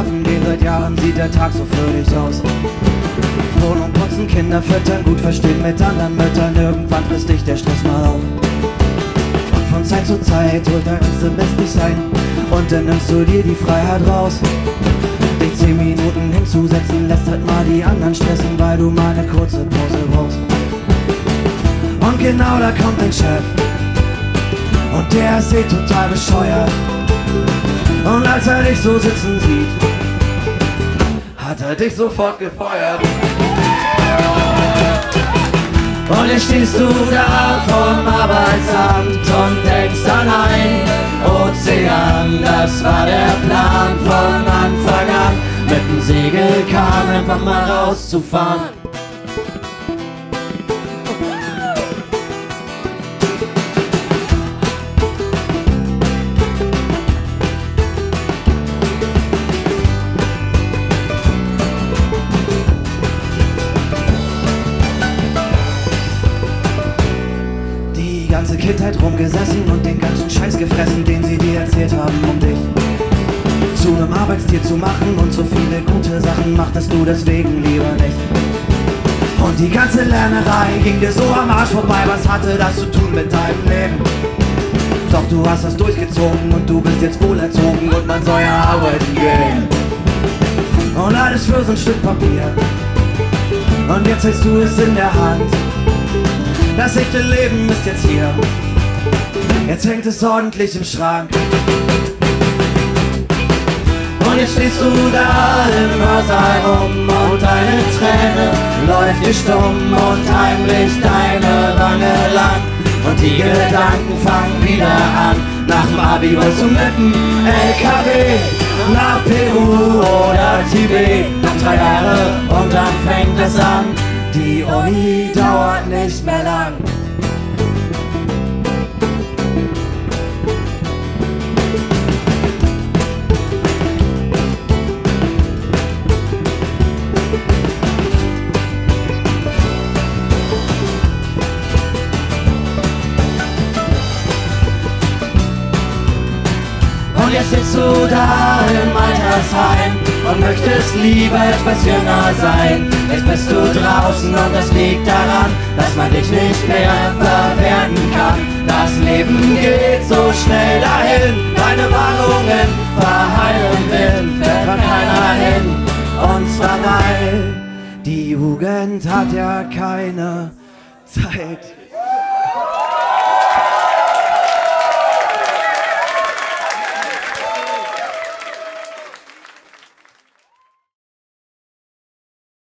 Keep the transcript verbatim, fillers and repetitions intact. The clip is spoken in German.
schlafen gehen, seit Jahren sieht der Tag so fröhlich aus. Wohnung putzen, Kinder füttern, gut verstehen mit anderen Müttern, irgendwann frisst dich der Stress mal auf. Und von Zeit zu Zeit holt der ganze Mist dich sein, und dann nimmst du dir die Freiheit raus. Dich zehn Minuten hinzusetzen, lässt halt mal die anderen stressen, weil du mal eine kurze Pause brauchst. Und genau da kommt dein Chef, und der ist eh total bescheuert. Und als er dich so sitzen sieht, hat er dich sofort gefeuert. Und jetzt stehst du da vom Arbeitsamt und denkst an ein Ozean. Das war der Plan von Anfang an, mit dem Segelkahn einfach mal rauszufahren. Die ganze Kindheit rumgesessen und den ganzen Scheiß gefressen, den sie dir erzählt haben, um dich zu einem Arbeitstier zu machen. Und so viele gute Sachen machtest du deswegen lieber nicht. Und die ganze Lernerei ging dir so am Arsch vorbei. Was hatte das zu tun mit deinem Leben? Doch du hast das durchgezogen und du bist jetzt wohlerzogen und man soll ja arbeiten gehen. Und alles für so ein Stück Papier. Und jetzt hältst du es in der Hand. Das echte Leben ist jetzt hier. Jetzt hängt es ordentlich im Schrank. Und jetzt stehst du da im Hörsaal rum und deine Träne läuft dir stumm und heimlich deine Wange lang. Und die Gedanken fangen wieder an. Nach dem Abi wolltest du mit dem L K W nach Peru oder Tibet. Noch drei Jahre und dann fängt es an. Die Uni dauert nicht mehr lang. Und jetzt sitzt du da im Altersheim und möchtest lieber etwas jünger sein. Jetzt bist du draußen und das liegt daran, dass man dich nicht mehr verwerten kann. Das Leben geht so schnell dahin, deine Warnungen verheilen will, hört keiner hin. Und zwar weil die Jugend hat ja keine Zeit.